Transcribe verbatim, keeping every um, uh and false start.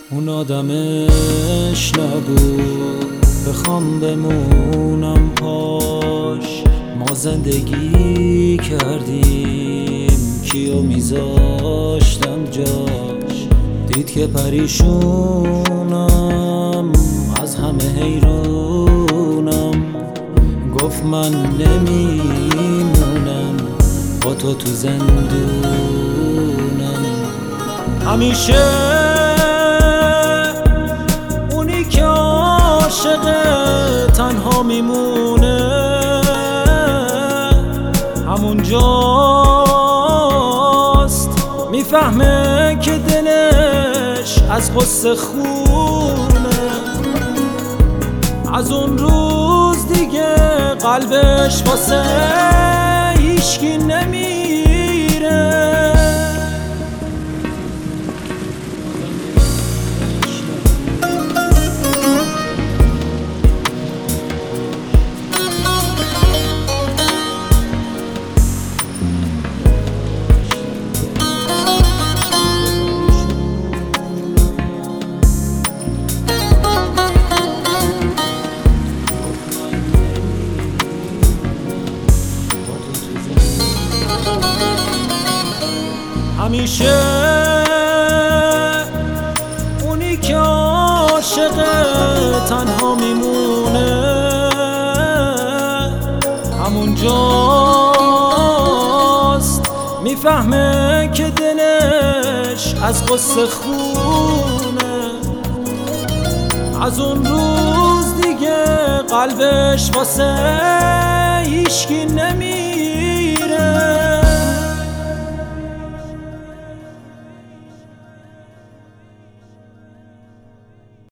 اون آدمش نبود بخوام بمونم پاش. ما زندگی کردیم کیو میذاشتم جاش. دید که پریشونم از همه حیرونم. گفت من نمیمونم با تو تو زندونم. همیشه اونی که عاشق تنها میمونه همونجاست میفهمه که دلش از غصه خونه. از اون روز دیگه قلبش واسه هیچکی نمیره. همیشه اونی که عاشق تنها میمونه همونجاست میفهمه که دلش از غصه خونه. از اون روز دیگه قلبش واسه هیچکی نمیره.